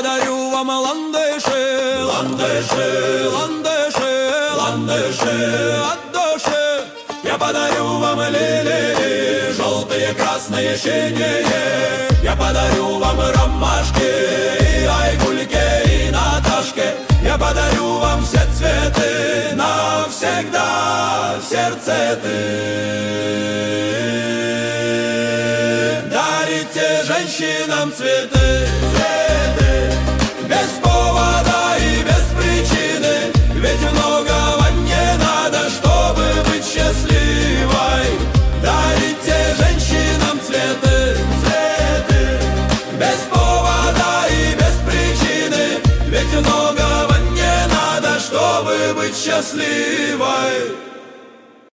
подарю вам ландыши, ландыши, ландыши, ландыши от души. Я подарю вам лилии, желтые, красные, синие. Я подарю вам ромашки, и айгульке, и Наташке. Я подарю вам все цветы, навсегда в сердце ты. Дарите женщинам цветы, цветы, без повода и без причины. Ведь многого не надо, чтобы быть счастливой. Дарите женщинам цветы, цветы, без повода и без причины. Ведь многого не надо, чтобы быть счастливой.